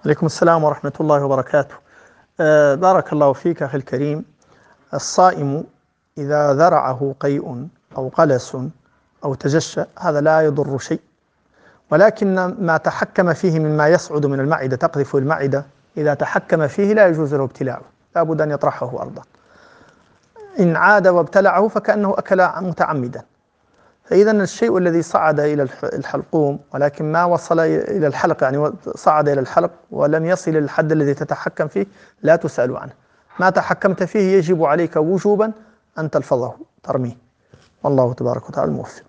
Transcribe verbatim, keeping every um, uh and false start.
عليكم السلام ورحمة الله وبركاته. آه بارك الله فيك أخي الكريم. الصائم إذا ذرعه قيء أو قلس أو تجشأ هذا لا يضر شيء، ولكن ما تحكم فيه مما يصعد من المعدة تقذف المعدة، إذا تحكم فيه لا يجوز له ابتلاعه، لا بد أن يطرحه أرضا. إن عاد وابتلعه فكأنه أكل متعمدا. فإذا الشيء الذي صعد إلى الحلقوم ولكن ما وصل إلى الحلق، يعني صعد إلى الحلق ولم يصل إلى الحد الذي تتحكم فيه، لا تسأل عنه. ما تحكمت فيه يجب عليك وجوبا أن تلفظه ترميه، والله تبارك وتعالى الموفق.